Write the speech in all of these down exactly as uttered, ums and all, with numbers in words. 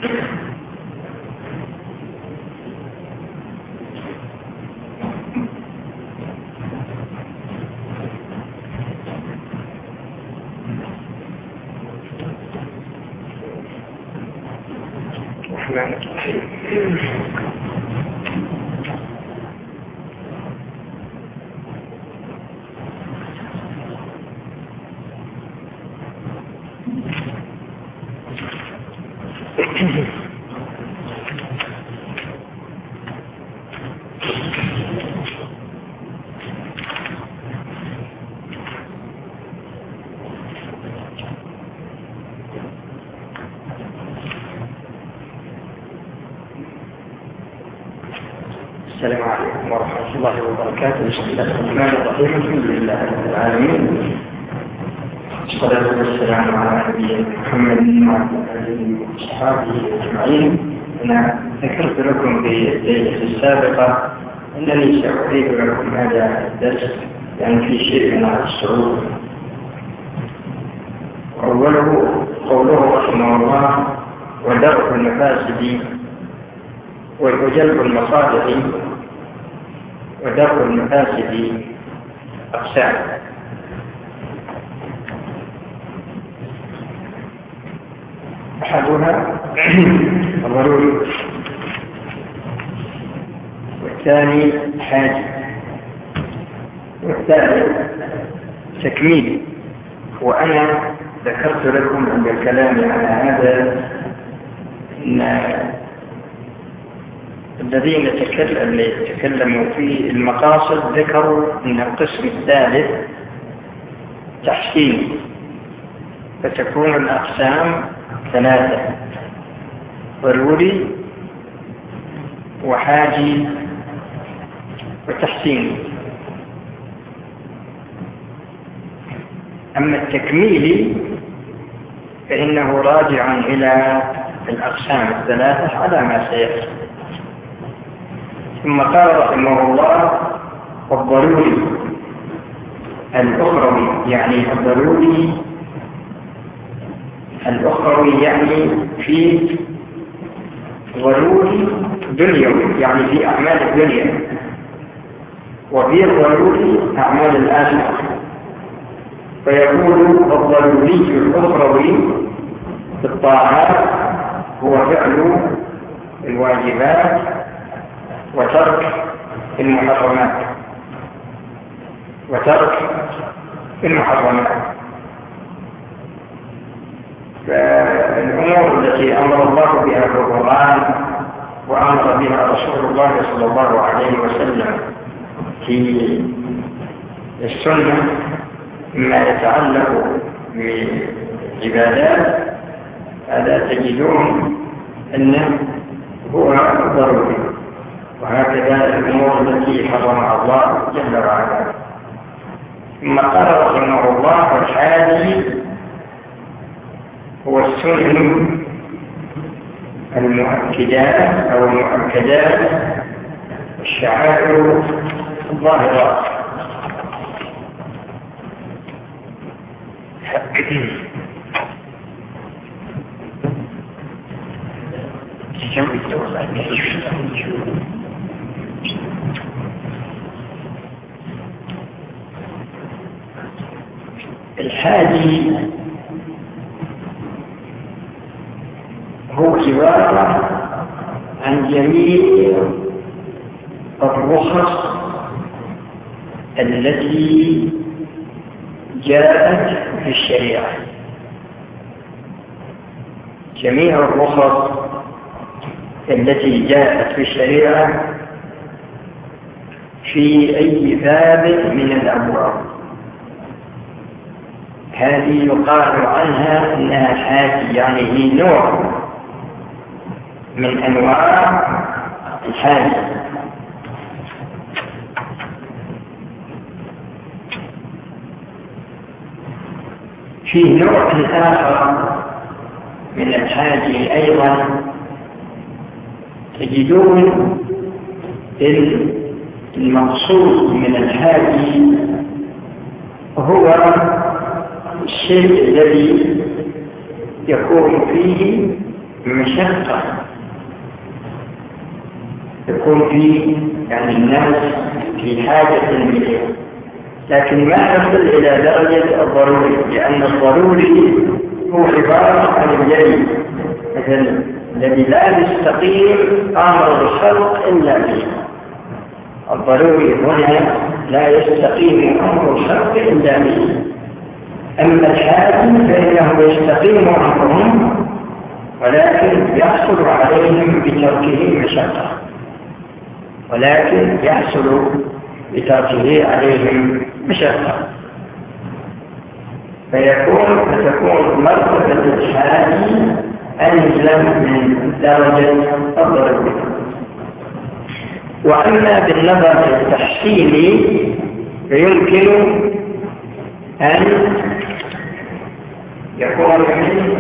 السلام عليكم ورحمة الله وبركاته. بسم الله الرحمن الرحيم. الحمد لله رب العالمين، والصلاة والسلام على نبينا محمد وعلى آله وأصحابه أجمعين. أنا ذكرت لكم في الليلة السابقة أنني سأعيد لكم هذا الدرس يعني في شيء من الصعوبة. أوله قوله رحمه الله: ودرء المفاسد وجلب المصالح ودرء المفاسد أقسام. أحدها ضروري، والثاني حاجة، والثالث تكميل. وأنا ذكرت لكم عند الكلام على هذا أن الذين تكلموا في المقاصد ذكروا أن القسم الثالث تحسين، فتكون الأقسام ثلاثة: ضروري وحاجي وتحسين. أما التكميل فإنه راجع إلى الأقسام الثلاثة على ما سيأتي. ثم قال رحمه الله: والضروري الأخروي، يعني الضروري الأخروي يعني في ضروري دنيوي، يعني في أعمال الدنيا، وفي ضروري أعمال الآخرة. فيقول الضروري الأخروي في الطاعات هو فعل الواجبات وترك المحرمات وترك المحرمات فالأمور التي أمر الله بها في القرآن وأمر بها رسول الله صلى الله عليه وسلم في السنة مما يتعلق بعبادات، هذا تجدون أنه هو ضروري. وهكذا الأمور التي حرمها الله جل وعلا. ثم قال رحمه الله: والحاجي هو السنن المؤكدات أو المؤكدات الشعائر الظاهرات. الحاجي هو عبارة عن جميع الرخص التي جاءت في الشريعة، جميع الرخص التي جاءت في الشريعة في أي باب من الأبواب، هذه يقال عنها أنها حاجة، يعني هي نوع من أنواع الحاجة. فيه نوع آخر من الحاجة أيضا تجدون المقصود من الحاجة هو الشيء الذي يكون فيه مشقة يكون في يعني الناس في حاجة إليه، لكن ما يصل إلى درجة الضروري، لأن الضروري هو عبارة عن الجري مثل الذي لا يستقيم أمر الخلق إلا به. الضروري هنا لا يستقيم أمر الخلق إلا به. أما الحاكم فإنه يستقيم أمرهم ولكن يحصل عليهم بتركه مشقة، ولكن يحصل بتركه عليهم مشقة، فيكون فتكون مرتبة الحاكم أنزل من درجة الضروري. وأما بالنظر التحصيلي فيمكن أن يكون من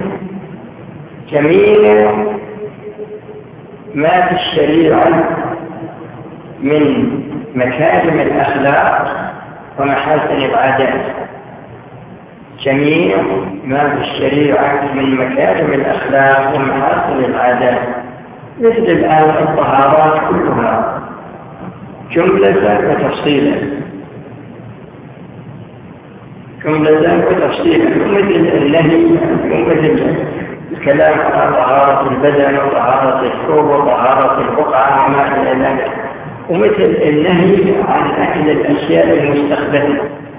جميع ما في الشريعة من مكارم الأخلاق ومحاسن العادات، جميع ما في الشريعة من مكارم الأخلاق ومحاسن العادات، مثل الآن الطهارات كلها جملة وتفصيلا جملة وتفصيلا، مثل النهي ومثل الكلام عن طهارة البدن وطهارة الثوب وطهارة البقعة وما إلى ذلك، ومثل النهي عن أكل الأشياء المستخدمة.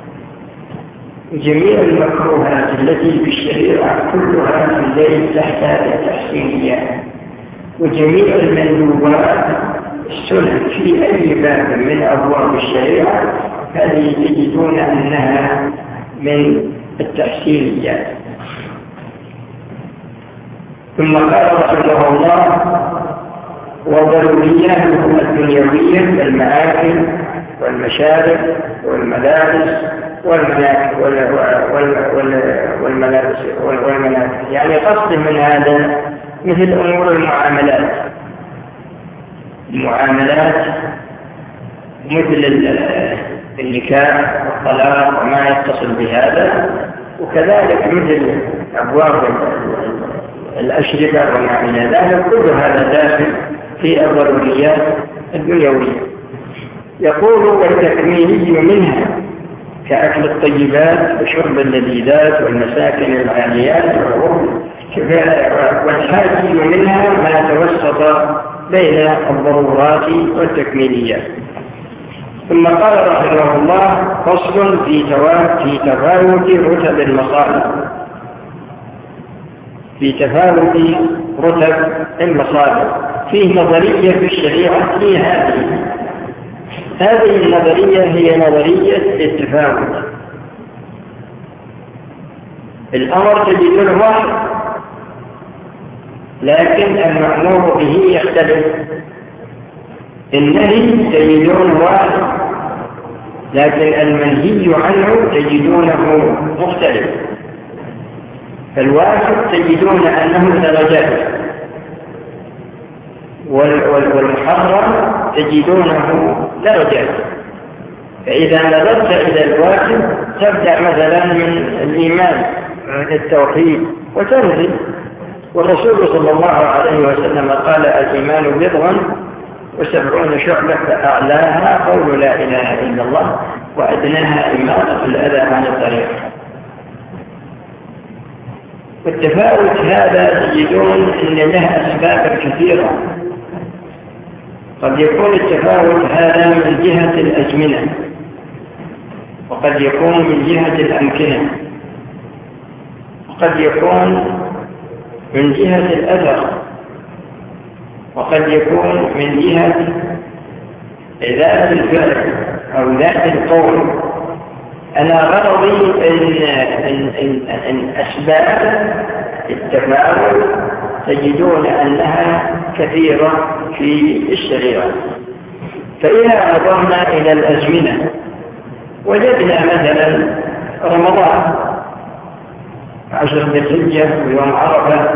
جميع المكروهات التي في الشريعة كلها تندرج تحت التحسينيات، وجميع المندوبات السنن في أي باب من أبواب الشريعة هذه تجدون أنها من التحسينيات. ثم قال رحمه الله: وضروريات الدنيوية كالمآكل والمشارب والملابس والمناكب والملابس والمناكب، يعني قصد من هذا مثل أمور المعاملات المعاملات مثل النكاح والطلاق وما يتصل بهذا، وكذلك مثل أبواب الأشربة وما إلى ذلك، كل هذا داخل في الضروريات الدنيوية. يقول: والتكميلي منها كأكل الطيبات وشرب اللذيذات والمساكن العاليات، والحاجي منها ما توسط بين الضرورات والتكميليات. ثم قال رحمه الله: فصل في تفاوت رتب المصالح في تفاوت رتب المصالح فيه نظرية في الشريعة في هذه هذه النظرية هي نظرية التفاوت. الأمر تجدونه واحد، لكن المأمور به يختلف. النهي تجدونه واحد، لكن المنهي عنه تجدونه مختلف. فالواحد تجدون أنه درجات، والمحرم تجدونه درجات. فإذا نظرت إلى الواحد تبدأ مثلا من الإيمان التوحيد وتنزل. والرسول صلى الله عليه وسلم قال: الإيمان بضع وسبعون شعبة، فأعلاها قول لا إله إلا الله وأدناها إماطة الأذى عن الطريق. والتفاوت هذا تجدون أن له أسباب كثيرة. قد يكون التفاوت هذا من جهة الأزمنة، وقد يكون من جهة الأمكنة، وقد يكون من جهة الأثر، وقد يكون من جهة ذات الفعل أو ذات القول. أنا غرضي إن, إن, إن, إن أسباب التفاوت تجدون أنها كثيرة في الشريعة. فإذا نظرنا إلى الأزمنة وجدنا مثلا رمضان، عشر ذي الحجة ويوم عرفة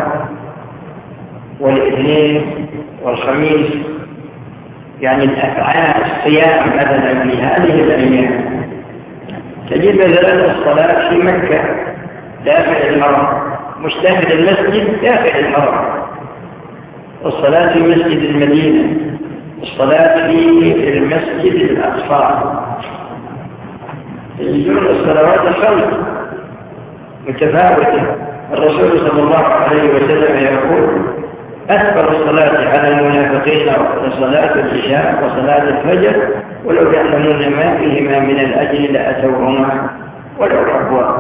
والاثنين والخميس، يعني الأفعال الصيام مثلا في هذه الأيام. تجد مثلا الصلاة في مكة داخل الحرم، مش داخل المسجد، داخل الحرم، والصلاة في مسجد المدينة، الصلاة في المسجد الأقصى، يجون الصلوات الخمس متفاوتة. الرسول صلى الله عليه وسلم يقول: أكبر الصلاة على المنافقين صلاة العشاء وصلاة الفجر، ولو يعلمون ما فيهما من الأجر لأتوهما ولو ربوا.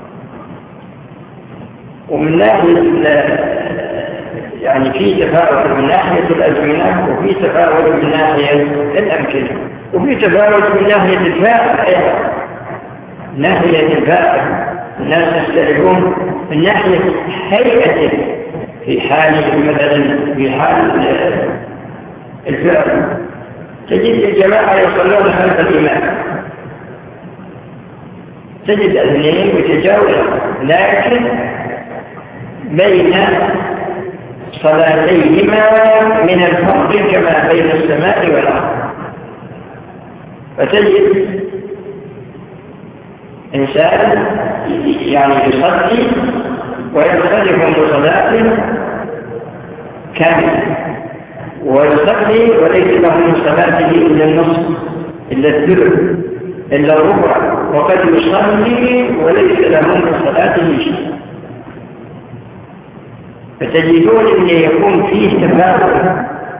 ومن ناحية يعني في تفاوت من ناحية الأزمنة، وفي تفاوت من ناحية الأمكنة، وفي تفاوت من ناحية الفائدة. ناحية الفائدة الناس يختلفون من ناحية هيئته في حال مثلا في حال الفعل. تجد الجماعة يصلون خلف الإمام، تجد اثنين متجاورين، لكن بين صلاتيهما من الفرق كما بين السماء والأرض. فتجد إنسان يعني يصلي ويختلف بصلاة كاملة، ويصلي وليس له من صلاته إلا النصف إلا الثلث إلا الربع، وقد يصلي وليس له من صلاته شيء. فتجدون أن يكون فيه تفاوت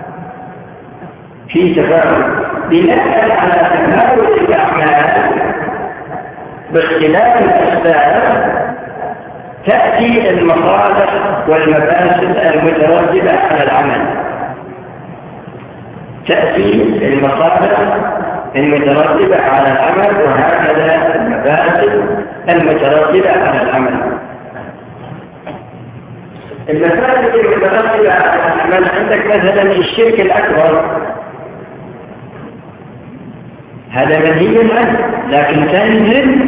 فيه تفاوت بناء على تفاوت الأعمال باختلاف الأسباب. تأتي المصالح والمفاسد المترتبة على العمل، تأتي المصالح المترتبة على العمل، وهكذا المفاسد المترتبة على العمل. المفاسد المترتبة على العمل عندك مثلا الشرك الأكبر، هذا منهي عنه، لكن تنزل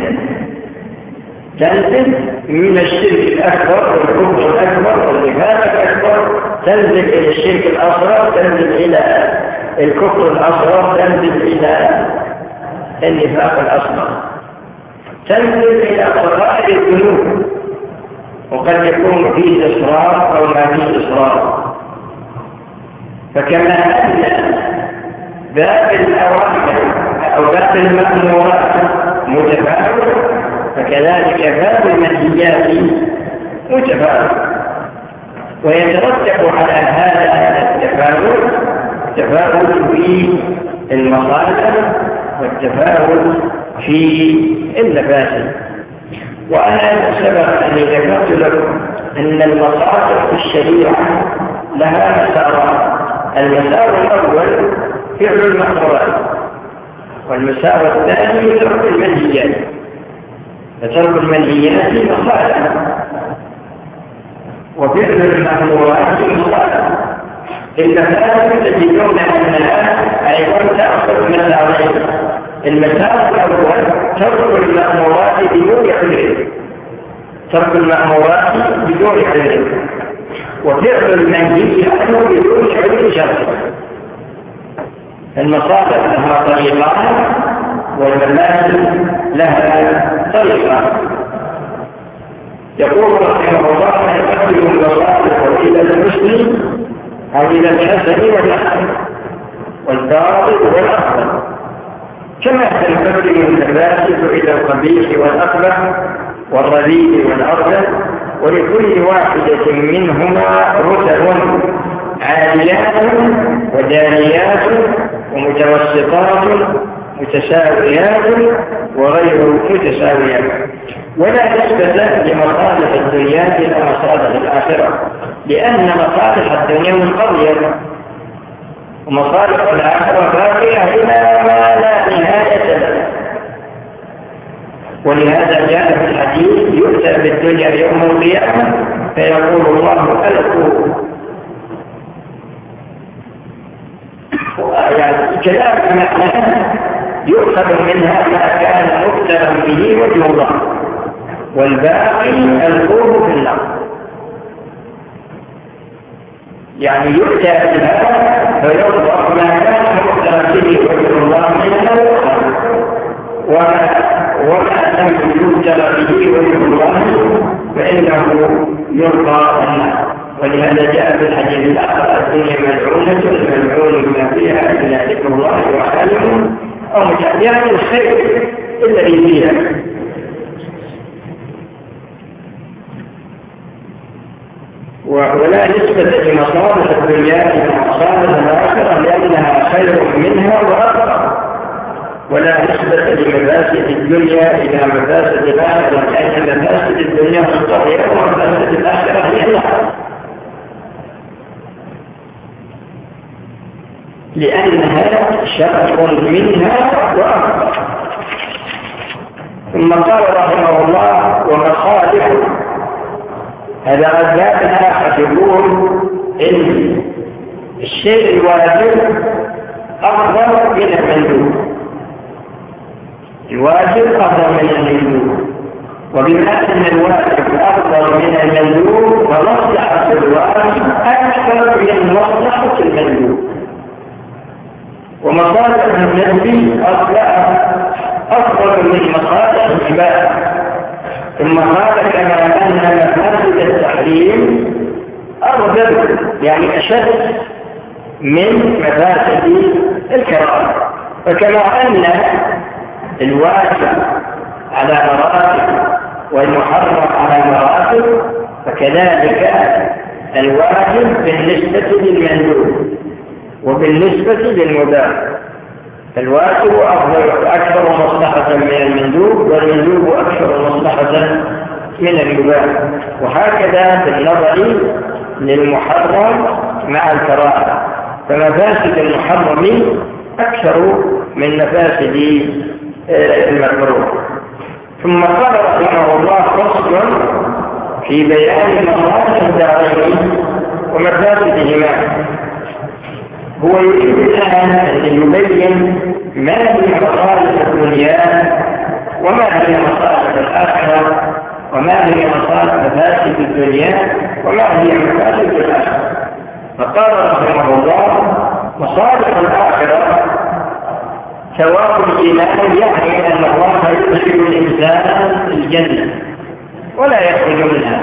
تنزل من الشرك الأكبر والكفر الأكبر والنفاق الأكبر، تنزل إلى الشرك الأصغر، تنزل إلى الكفر الأصغر، تنزل إلى النفاق الأصغر، تنزل إلى صغائر الذنوب، وقد يكون فيه إصرار أو ما فيه إصرار. فكما أن باب الأوامر أو باب المأمورات متفاوت، فكذلك باب المنهيات متفاوت، ويترتب على هذا التفاوت تفاوت في المصالح والتفاوت في المفاسد. وأنا سبق أني ذكرت لكم أن المصالح في الشريعة لها مسارات. المسار الأول فعل المأمورات، والمسار الثاني ترك المنهيات. فترك المنهيات مصالح، وفعل المأمورات مصالح. المسار تجدون أنها أيضا تأخذ مسارين. المسار الأول ترك المأمورات بدون عذر، ترك المأمورات بدون عذر، وفعل المنهيات بدون عذر شرعي. المصالح لها طريقان والمفاسد لها طريقان. يقول رحمه الله: يقدم المصالح إلى المسلم أو إلى الحسن والحسن والباطل والأفضل، كما تنقسم المفاسد إلى القبيح والأقبح والرديء والأرذل، ولكل واحدة منهما رتب عاليات ودانيات ومتوسطات متساويات وغير متساويات، ولا نسبة لمصالح الدنيا إلى مصالح الآخرة، لأن مصالح الدنيا منقضية ومصالح الآخرة باقية إلى ما لا نهاية له. ولهذا جاء في الحديث: يؤتى بالدنيا يوم القيامة فيقول الله: ألقوا. يعني كلام معناه يؤخذ منها ما كان مبتلى به وجه الله، والباقي القوه في النار. يعني يؤتى بها فيضرب ما كان مبتلى به وجه الله منه، وما لم يبتلى به وجه الله فإنه يلقى النار. ولهذا جاء في الحديث الآخر: الدنيا ملعونة ملعون ما فيها إلا ذكر الله وعالم أو يعني الخير الذي فيها. ولا نسبة لمصالح الدنيا إلى مصالح الآخرة لأنها خير منها وأكثر، ولا نسبة لمفاسد الدنيا إلى مفاسد الآخرة لأن مفاسد الدنيا مضطرة ومفاسد الآخرة هي لها، لأنها شر منها وأكثر. ثم قال رحمه الله: ومصالح هذا أسباب آخر يقول إن الشيء الواجب أفضل من المندوب، الواجب أفضل من المندوب، وبما أن الواجب أفضل من المندوب فمصلحة الواجب أكثر من مصلحة المندوب، ومصالح النبي أفضل من مصالح العباد. ثم قال: كما أن مفاسد التحريم أرذل يعني أشد من مفاسد الكراهة، فكما أن الواجب على مراتب والمحرم على مراتب فكذلك الواجب بالنسبة للمندوب وبالنسبة للمباح، الواجب أفضل أكثر مصلحة من المندوب والمندوب أكثر مصلحة من المباح، وهكذا بالنظر للمحرم مع الكراهة، فمفاسد المحرم أكثر من مفاسد المكروه. ثم قال رحمه الله: فصل في بيان مصالح الدارين ومفاسدهما. هو يريد الآن أن يبين ما هي مصالح الدنيا وما هي مصالح الآخرة، وما هي مصالح مفاسد الدنيا وما هي مفاسد الآخرة. فقال رحمه الله: مصالح الآخرة ثواب الإيمان، يعني أن الله يدخل الإنسان الجنة ولا يخرج منها،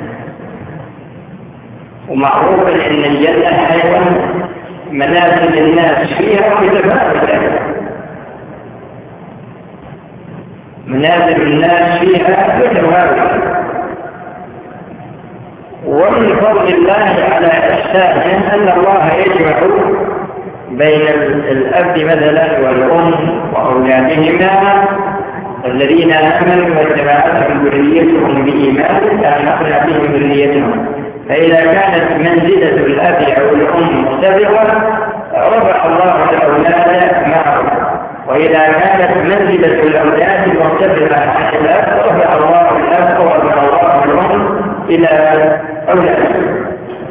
ومعروف أن الجنة أيضا منازل الناس فيها متفاوتة، منازل الناس فيها متفاوتة، ومن فضل الله على إحسانه أن الله يجمع بين الأب مثلا والأم وأولادهما الذين آمنوا واتبعتهم ذريتهم بإيمان فألحقنا بهم ذريتهم، فإذا كانت منزلة الأب أو الأم مرتفعة رفع الله الأولاد معه، وإذا كانت منزلة الأولاد مرتفعة عن الأب رفع الله الأب ورفع الله الأم إلى أولادهم.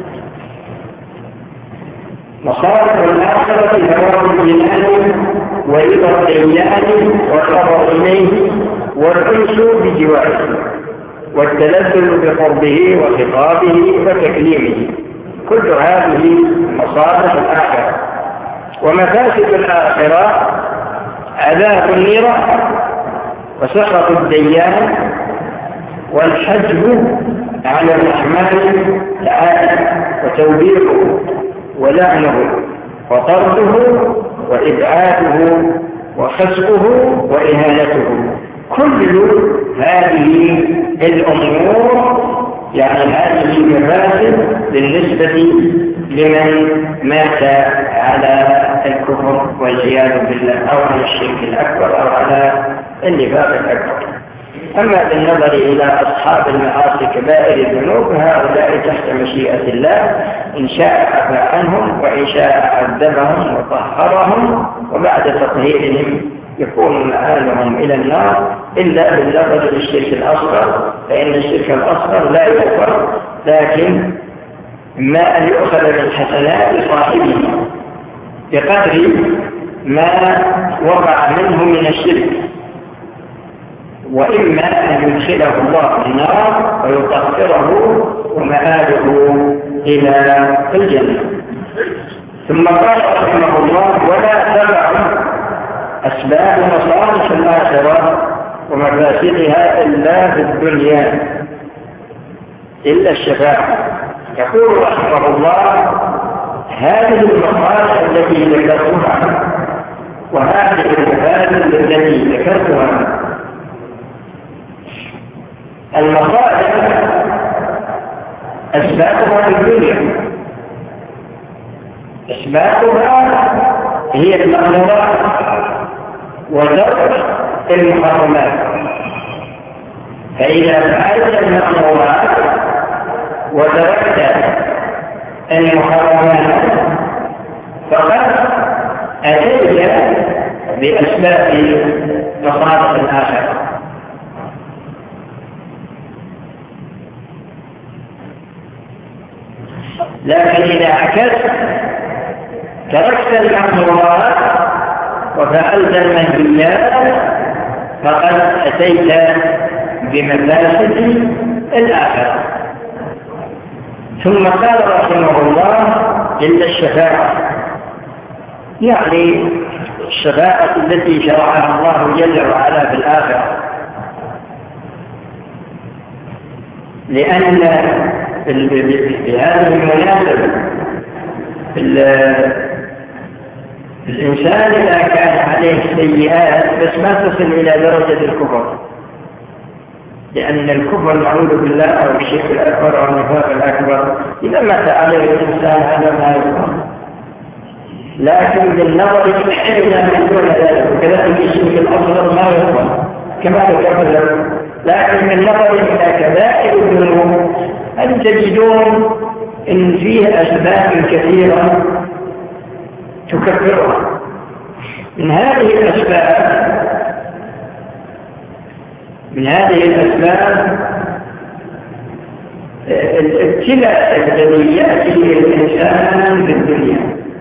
مصالح الآخرة ثواب الإيمان ورضا الديان والنظر إليه والأنس بجواره والتلذذ بقربه وخطابه وتكليمه، كل هذه مصالح الآخرة. ومفاسد الآخرة عذاب النيران وسخط الديان والحجب على الرحمن تعالى وتوبيخه ولعنه وطرده وإبعاده وخسفه وإهانته، كل هذه الأمور يعني هذه المفاسد بالنسبة لمن مات على الكفر والعياذ بالله أو على الشرك الأكبر أو على النفاق الأكبر. أما بالنظر إلى أصحاب المعاصي كبائر الذنوب هؤلاء تحت مشيئة الله، إن شاء عفا عنهم وإن شاء عذبهم وطهرهم، وبعد تطهيرهم يكون مآلهم إلى النار، إلا بالنظر للشرك الأصغر، فإن الشرك الأصغر لا يغفر، لكن ما أن يؤخذ من حسنات صاحبه بقدر ما وقع منه من الشرك، وإما أن يدخله الله النار ويطهره ومآله إلى الجنة. ثم قال رحمه الله: ولا تبع أسباب مصالح الآخرة ومفاسدها إلا في الدنيا إلا الشفاعة، يقول رحمه الله: هذه المصالح التي ذكرتها وهذه المفاسد التي ذكرتها، المصالح أسبابها في الدنيا، أسبابها هي المأمورات وترك المحرمات. فإذا فعلت المأمورات وتركت المحرمات فقد أتيت بأسباب مصالح الآخرة. لكن إذا عكست تركت المحظورات وفعلت المنهيات فقد أتيت بمفاسد الآخرة. ثم قال رحمه الله: إلا الشفاعة، يعني الشفاعة التي شرعها الله جل وعلا في الآخرة، لأن بهذه المناسبة الإنسان إذا كان عليه سيئات بس ما تصل إلى درجة الكفر، لأن الكفر نعوذ بالله أو الشرك الأكبر أو النفاق الأكبر إذا مات عليه الإنسان هذا ما يكفر، لكن بالنظر إلى من دون ذلك وكذلك الشرك الأصغر ما يكفر كما ذكرنا، لكن من نظر إلى كبائر الذنوب أن تجدون إن فيه أسباب كثيرة تكفرها. من هذه الأسباب من هذه الأسباب الابتلاء الذي يأتي الإنسان في الدنيا،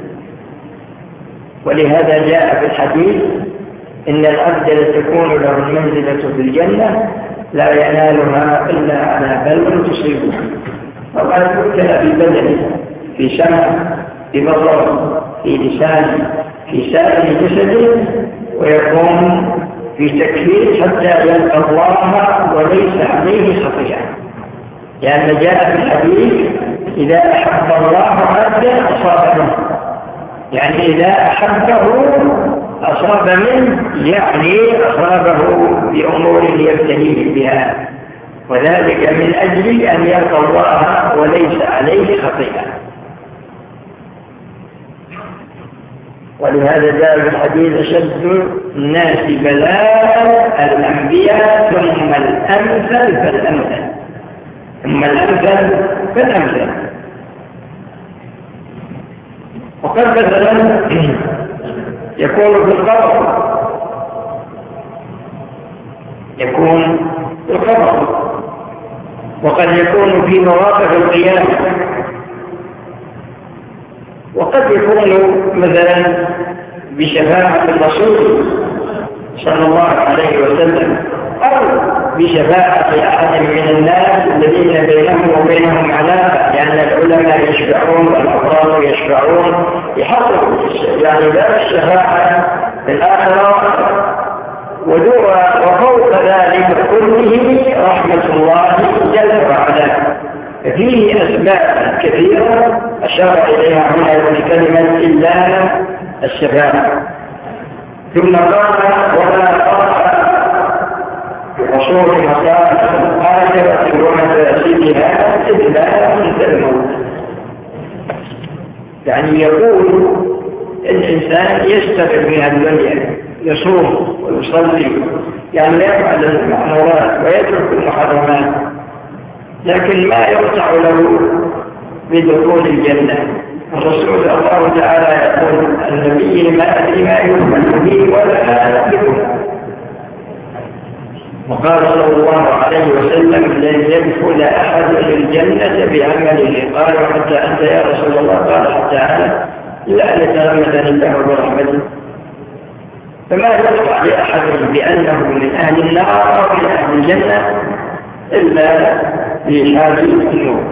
ولهذا جاء في الحديث: إن العبد لتكون له المنزلة في الجنة لا ينالها إلا على بلوى تصيبه، وقد ابتلى في بدنه، في سمعه، في بصره، في لسانه، في سائر جسده، ويكون في تكفير حتى يلقى الله وليس عليه خطيئة، لأن جاء في الحديث: إذا أحب الله عبدا أصاب منه، يعني إذا أحبه أصاب منه، يعني أصابه بأمور يبتليه بها، وذلك من أجل أن يلقى الله وليس عليه خطيئة. ولهذا جاء في الحديث: أشد الناس بلاء الأنبياء ثم الأمثل فالأمثل، ثم الأمثل فالأمثل. وقد مثلا يكون في القبر، يكون في القبر، وقد يكون في مواقف القيامة، وقد يكون مثلا بشفاعة الرسول صلى الله عليه وسلم، أو بشفاعة أحد من الناس الذين بينهم وبينهم علاقة، لأن العلماء يشفعون والأفراد يشفعون يحقق يعني ذات الشفاعة في الآخرة. وفوق ذلك كله رحمة الله جل وعلا. فيه أسباب كثيرة أشار إليها هنا بكلمة إلا الشفاعة. ثم قال: ولا قال وصول مصالح الآخرة ومفاسدها إلا عند الموت. يعني يقول الإنسان يستغل من الدنيا، يصوم ويصلي، يعني لا يفعل المأمورات ويترك المحرمات، لكن ما يقطع له بدخول الجنة. الرسول الله تعالى يقول: النبي ما أدري ما يؤمن به ولا بكم. وقال صلى الله عليه وسلم: لن يدخل أحد الجنة بعمله. قالوا: حتى أنت يا رسول الله؟ قال: حتى أنا، لا نتغمدني الله برحمته. فما يقطع لأحد بأنه من أهل النار أو من أهل الجنة إلا في حال الموت،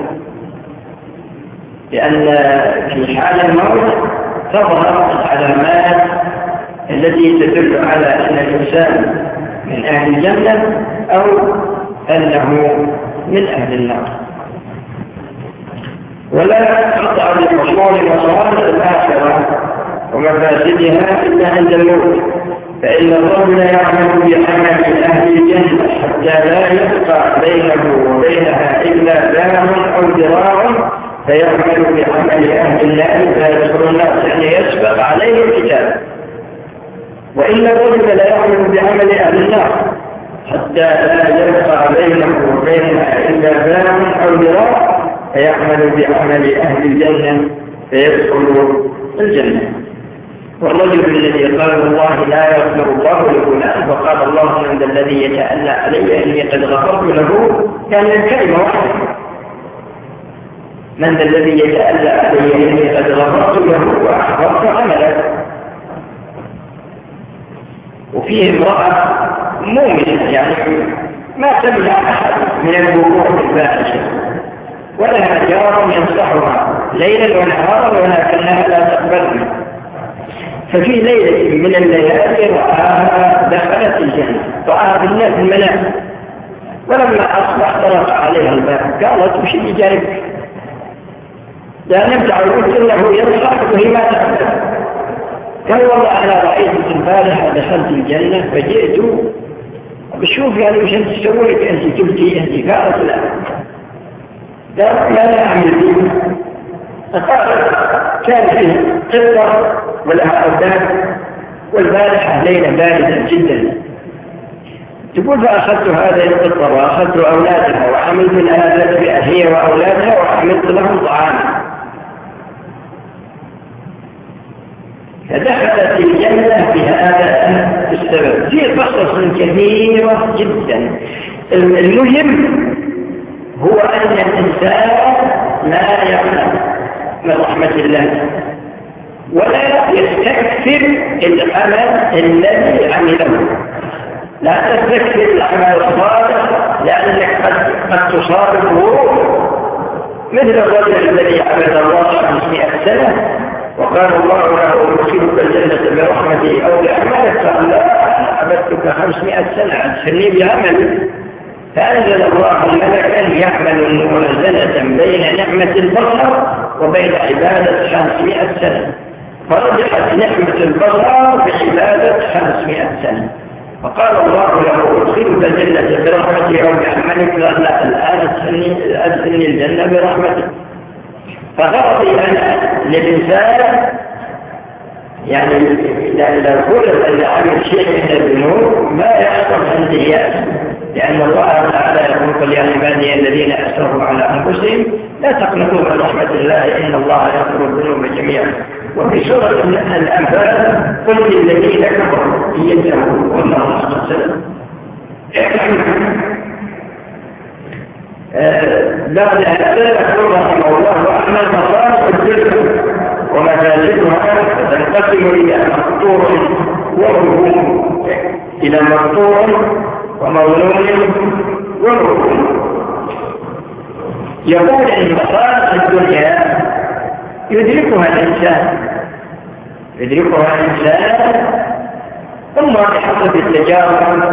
لأن في حال الموت تظهر العلامات التي تدل على أن الإنسان من أهل الجنة أو أنه من أهل النار. ولا تقطع بحصول مصالح الآخرة ومفاسدها إلا عند الموت، فإن الرجل يعمل بعمل أهل الجنة حتى لا يبقى بينه وبينها إلا دام أو ذراع، فيعمل بعمل أهل النار فيدخل الناس، يعني يسبق عليه الكتاب. وإن الرجل لا يعمل بعمل أهل النار حتى لا يبقى بينه وبينها إلا دام أو ذراع، فيعمل بعمل أهل الجنة فيدخل الجنة. والرجل الذي قال الله لا يغفر الله لفلان، فقال الله من ذا الذي يتألى علي إني قد غفرت له، كان يعني الكلمة واحدة، من ذا الذي يتألى علي إني قد غفرت له وأحبطت عمله. وفيه امرأة مؤمنة يعني ما سمع أحد من الوقوع الفاحشة، ولها جار ينصحها ليلا ونهارا ولكنها لا تقبل. ففي ليلة من الليالي رآها دخلت الجنة، رآها بالله في المنام، ولما أصبح طرق عليها الباب قالت وش اللي جارك؟ لا نبدأ قلت إنه ينصح وهي ما تقبل. قال والله أنا رأيت في البارحة دخلت الجنة فجئت بشوف يعني وش أنت تسويت أنت قلتي أنت؟ قالت لا. قال لا لا أعمل فيه. فقالت كان فيه قطة ولها أولاد، والبارحة ليلة باردة جدا، تقول فأخذت هذه القطة وأخذت أولادها وعملت لها هي وأولادها وعملت لهم طعاما، فدخلت الجنة بهذا السبب. في قصص كثيرة جدا. المهم هو أن الإنسان لا يعلم من رحمة الله ولا يستكثر العمل الذي عمله. لا تستكثر العمل الصالح لأنك قد, قد تصابه مثل الرجل الذي عبد الله خمسمائة سنة وقال الله له أدخلك الجنة برحمتي أو بعملك، قال لا أنا عبدتك خمسمائة سنة أدخلني بعملي. فأنزل الله الملكا يعمل الموازنة بين نعمة البصر وبين عبادة خمسمائة سنة، فرجحت نعمة البصر بعبادة خمسمائة سنة، فقال الله له أدخلك الجنة برحمتي أو بعملك، قال لا الآن أدخلني الجنة برحمتي. فغرضي أنا للإنسان يعني إذا قلت أن عمل شيء من الذنوب ما يحصل عنده يأس، لأن الله تعالى يقول يا عبادي الذين أسرفوا على أنفسهم لا تقنطوا من رحمة الله إن الله يغفر الذنوب جميعا. وفي سورة الأنفال قل للذين كفروا إن ينتهوا والله أحسن. بعد هذا يقول رحمه الله وأن المصالح الجلد ومفاسدها تنقسم إلى مقطوع ومظلوم، إلى مقطوع ومظلوم ومظلوم. يقول إن مصالح الدنيا يدركها الإنسان يدركها الإنسان ثم بحسب التجارب،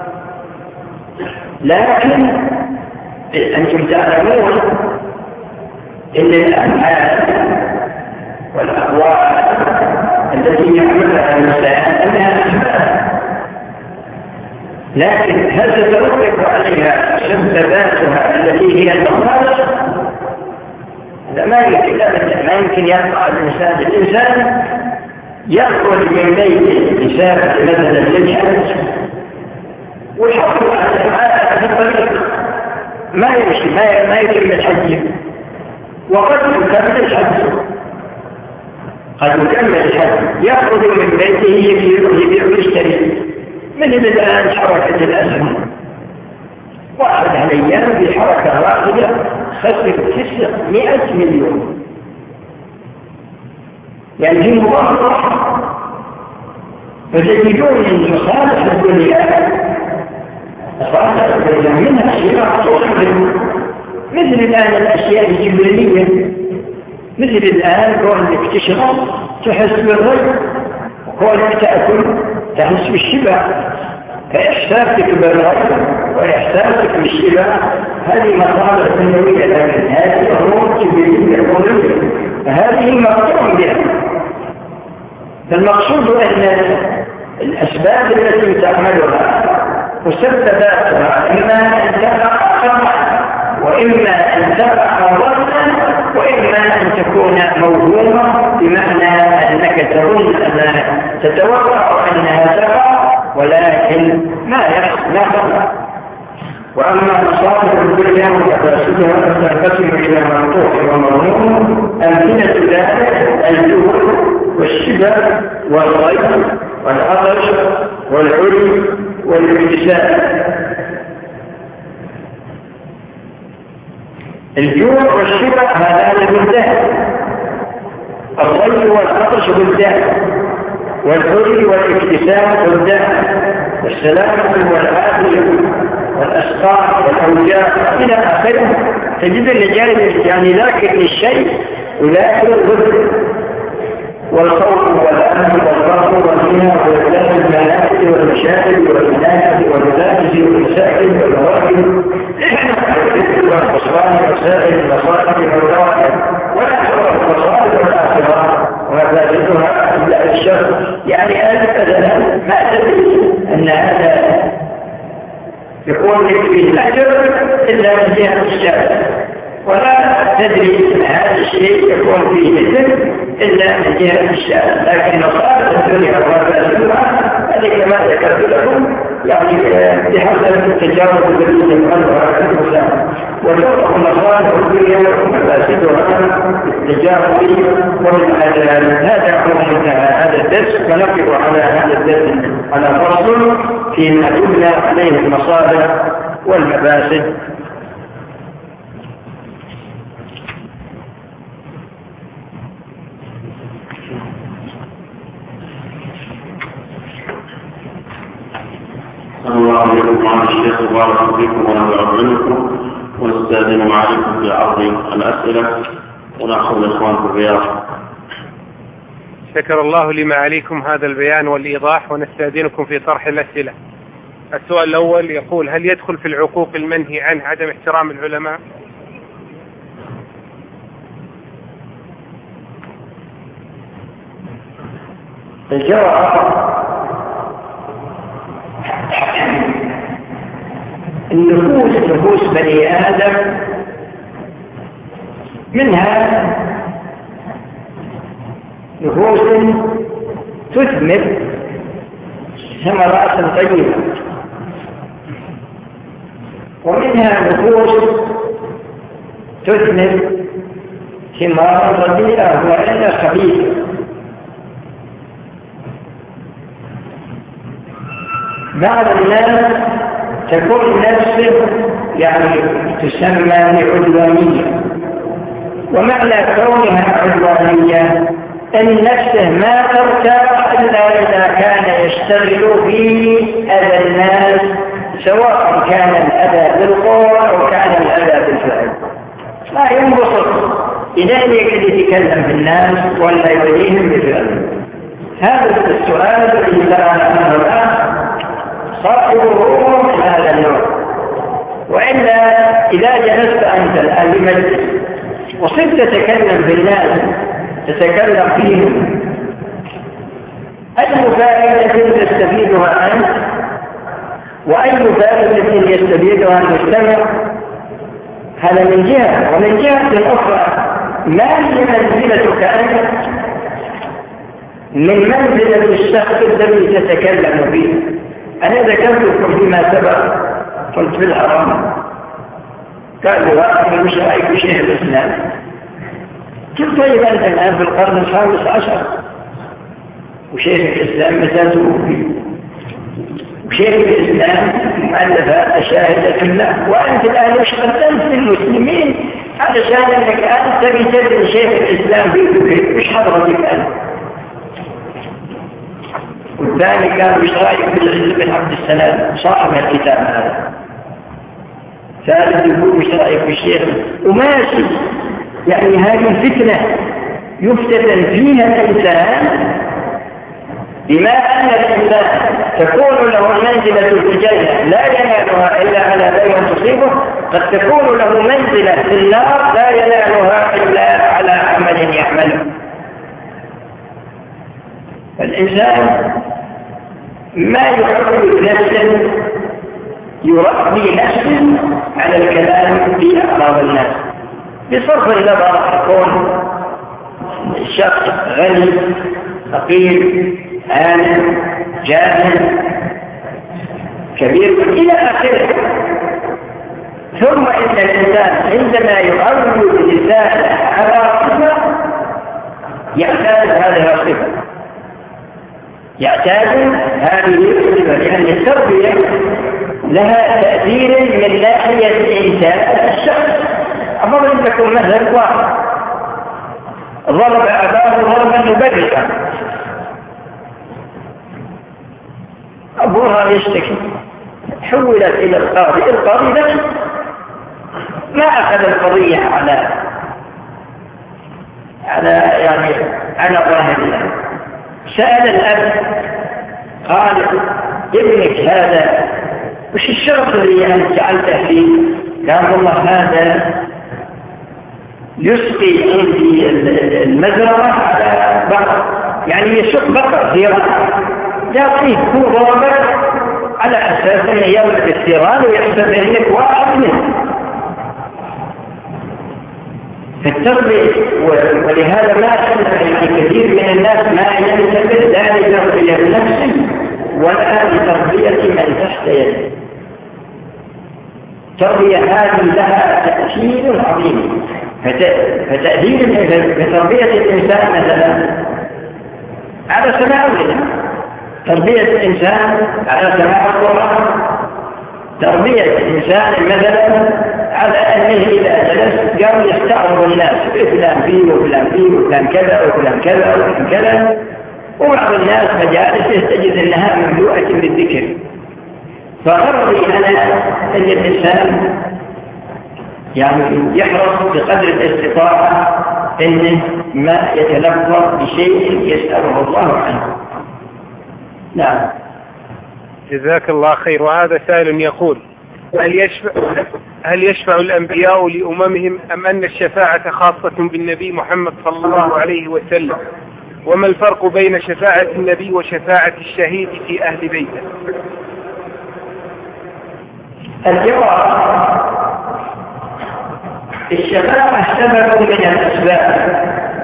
لكن أنتم تعلمون إن الأفعال والأقوال التي يعملها الإنسان أنها أسباب، لكن هل تتوقف عليها سبباتها التي هي المصالح؟ لا ما يمكن ما يمكن يقع الإنسان الإنسان يخرج من بيته يسافر مثلا للحج ويحصل على الأفعال في الطريق ما يمشي ما ما يتم الحج، وقد يكمل الحج قد يكمل الحج يخرج من بيته يبيع ويشتري. من الآن حركة الأسهم واحد على أيام في حركة واحدة خسر تسعمائة مليون، يعني في مضاعفة. فتجدون أن مصالح الدنيا صالح الدنيا منها أشياء تصبر، مثل الآن الأشياء الجبلية، مثل الآن كونك تشرب تحس بالرجل، وكونك تأكل تحس بالشبع، فإحساسك بالرجل وإحساسك بالشبع هذه مصالح دنيوية، لكن هذه أمور جبلية هذه مقطوع بها. فالمقصود أن الأسباب التي تعملها مسبباتها إما أن تقع خطأ وإما أن تقع ظنا وإما أن تكون موهومة، بمعنى أنك تظن أنها تتوقع أنها تقع ولكن ما يحصل لا تقع. وأما مصادر الدنيا ومفاسدها فتنقسم إلى منطوق ومضمون. أمثلة ذلك الجوع والشبع والغيظ والعطش والعري والابتسام. الجوع والشبع هذان بالذات، الغيظ والعطش بالذات، والعري والابتسام بالذات، والسلامة والعافية والأسقاط والأوجاع إلى آخره. تجد الرجال يعني ذاكر للشيء وذاكر الضد، والخوف والأمن والفقر والغنى والإخلاص المنافع والمشاكل والمنافع والمنافس والمساكل والمواكب والخسران وسائل المصائب والروائب والأسرار والمصائب والآخرة ومفاسدها إلا الشر. يعني هذا مثلا ما تدري أن هذا يكون لك فيه الأجر إلا من جهة الشر، ولا تدري أن هذا الشيء يكون فيه الإثم إلا من جهة الشر. لكن مصائب الدنيا ومفاسدها هذه كما ذكرت لكم يعني بحسب التجارب التي تفعلها الإنسان، وتوقع مصائب الدنيا ومفاسدها بالتجارب والعدل. هذا هو منتهى هذا الدرس، ونقف على هذا الدرس على فصل فيما تبنى عليه المصائب والمفاسد. الله عليكم وعلى الشيخ وبارك فيكم ونفع منكم، ونستأذن معكم في عرض الأسئلة ونأخذ الإخوان في الرياض. شكر الله لما عليكم هذا البيان والإيضاح، ونستأذنكم في طرح الأسئلة. السؤال الأول يقول: هل يدخل في العقوق المنهي عنه عدم احترام العلماء؟ الجواب: النفوس نفوس بني آدم منها نفوس تثمر ثمرات طيبة، ومنها نفوس تثمر ثمار رديئة وإلا خبيثة. بعض الناس تكون نفسه يعني تسمى عدوانية، ومعنى كونها عدوانية أن نفسه ما ترتاح إلا إذا كان يشتغل في أذى الناس، سواء كان الأذى بالقول أو كان الأذى بالفعل، لا ينبسط إذا يقعد يتكلم في الناس ولا يوليهم بفعله. هذا السؤال الذي سألنا الآن صاحبه من هذا النوع. وإلا إذا جلست أنت الآن بمجلس وصرت تتكلم بالناس تتكلم فيهم، أي فائدة تستفيدها أنت وأي فائدة يستفيدها المجتمع؟ هذا من جهة. ومن جهة أخرى ما هي منزلتك أنت من منزلة الشخص الذي تتكلم فيه؟ أنا ذكرت لكم فيما سبق قلت في الحرام قال لي واحد مش رأيك بشيخ الإسلام. قلت طيب أنت الآن في القرن الخامس عشر وشيخ الإسلام متى توفي، وشيخ الإسلام مؤلفات شاهدة الله، وأنت الآن وش قدمت للمسلمين علشان أنك أنت بتدري شيخ الإسلام في مش حضرتك أنت. والثاني كان مش رأيك بالعز بن عبد السلام صاحب الكتاب هذا. ثالث يقول مش رأيك بالشيخ وماشي. يعني هذه فتنة يفتتن فيها الإنسان، بما أن الإنسان تكون له منزلة في الجنة لا ينالها إلا على دين تصيبه، قد تكون له منزلة في النار لا ينالها إلا على عمل يعمله. الإنسان ما يعود نفسه يربي نفسه على الكلام في أعراض الناس بصرف النظر يكون الشخص غني فقير عالم جاهل كبير إلى آخره. ثم إن الإنسان عندما يعود لسانه على صفة يعتاد هذه الصفة يعتاد هذه الصفة لأن التربية لها تأثير من ناحية إنسان الشخص. أفضل لكم مثل واحد ضرب أباه ضربا مبرحا، أبوها يشتكي، حولت إلى القاضي، القاضي نفسه ما أخذ القضية على على يعني على ظاهرها. سأل الأب قال ابنك هذا وش الشرط اللي أنت جعلته فيه؟ قال والله هذا يسقي عندي المزرعة على بقر، يعني يسق بقر زراعة، يعطيه هو ضربة على أساس أنه يولد الثيران ويحسب أنك واحد منه. فالتربية ولهذا ما أشبه كثير من الناس ما ينتبه لا لتربية نفسه ولا لتربية من تحت يده. التربية هذه لها تأثير عظيم. فتأثير بتربية الإنسان مثلا على سماع الغنى، تربية الإنسان على سماع القرآن، تربية الإنسان مثلا على أنه إذا جلس قام يستعرض الناس فلان فيه وفلان فيه وفلان كذا وفلان كذا وفلان كذا. وبعض الناس مجالسه تجد أنها مملوءة بالذكر. فغرضي أنا أن الإنسان يعني يحرص بقدر الاستطاعة أنه ما يتلفظ بشيء يسأله الله عنه. نعم. جزاك الله خير. وهذا سائل يقول هل يشفع, هل يشفع الأنبياء لأممهم أم أن الشفاعة خاصة بالنبي محمد صلى الله عليه وسلم؟ وما الفرق بين شفاعة النبي وشفاعة الشهيد في أهل بيته؟ الجواب الشفاعة سبب من الأسباب.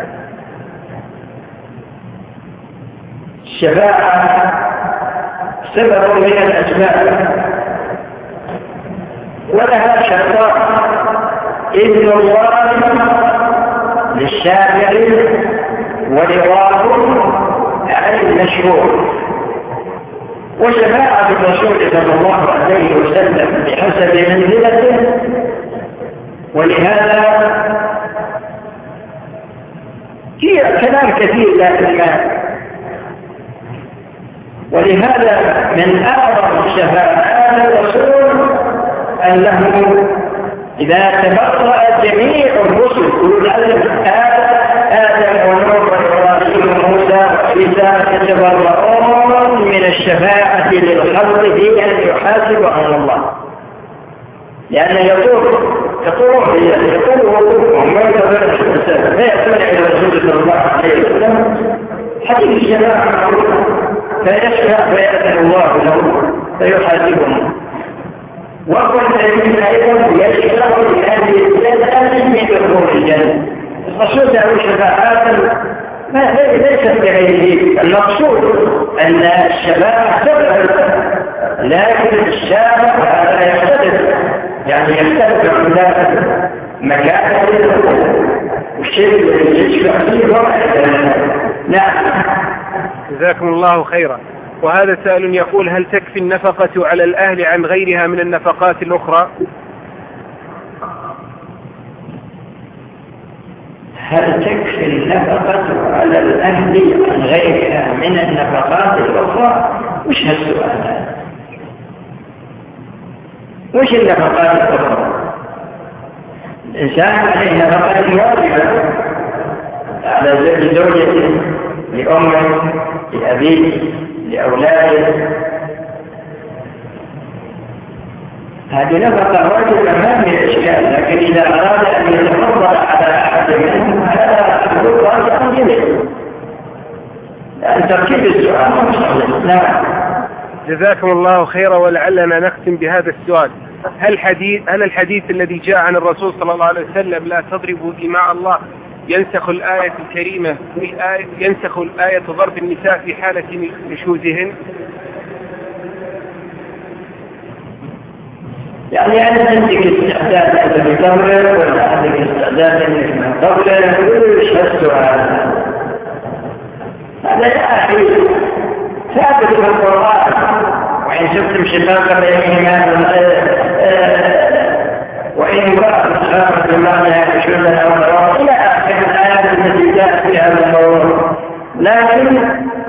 الشفاعة سبب من الأسباب ولها شرطان: إذن الله للشافع ورضاه عن المشروع. وشفاعة الرسول صلى الله عليه وسلم بحسب منزلته. ولهذا هي كلام كثير لا المال. ولهذا من أعظم شفاعات الرسول أنه إذا تبرأ جميع الرسل كل العالم آدم ونوح وإبراهيم وموسى وعيسى يتبرؤون من الشفاعة للخلق في أن يحاسب عن الله، لأنه يقول يقول يقول وقوفهم ما يتبرأ الإنسان لا يسمع إلى الرسول صلى الله عليه وسلم حديث الشفاعة معروفة، فيشفع فيأذن الله له فيحاسبهم. وقل الذين أيضا يشفع لهذه الجنة من دخول الجنة. الرسول له شفاعات ما ليست بغيره. المقصود أن الشفاعة تبعد، لكن الشافع هذا يختلف، يعني يختلف عن ذلك مكان والشيء الذي يشفع فيه نعم. جزاكم الله خيرا. وهذا سائل يقول هل تكفي النفقة على الأهل عن غيرها من النفقات الأخرى؟ هل تكفي النفقة على الأهل عن غيرها من النفقات الأخرى؟ وش هالسؤال هذا؟ وش النفقات الأخرى؟ الإنسان عليه نفقات واجبة على زوجته، لأمه، لأبيه، لأولاده. هذه نفقة واجبة ما من إشكال، لكن إذا أراد أن يتفضل على أحد منهم هذا يكون واجبا جدا، يعني تركيب السؤال نعم. جزاكم الله خيرا. ولعلنا نختم بهذا السؤال: هل حديث هل الحديث الذي جاء عن الرسول صلى الله عليه وسلم لا تضربوا إماء الله ينسخ الآية الكريمة في آية ينسخ الآية ضرب النساء في حالة نشوزهن؟ يعني أنا عندك استعداد أنت بتضرب ولا عندك استعداد أنك ما تضرب؟ وش هالسؤال هذا؟ يا أخي ثابت في القرآن: وإن شفتم شقاق بينهما وإن امرأة خافت بمعنى شذا أو ضرر إلى آخر الآيات التي جاءت في هذا الموضوع. لكن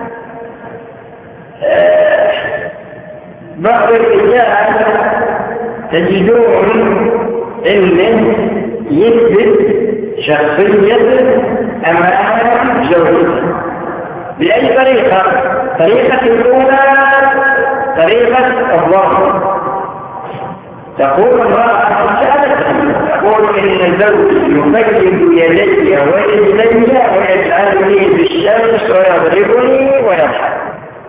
بعض الرجال تجدون علم يثبت شخصيته أمام زوجته بأي طريقة؟ طريقة الأولى طريقة الضرب. تقول امرأة تقول إن الزوج يقيد يدي ورجلي ويجعلني بالشمس ويضربني ويضحك.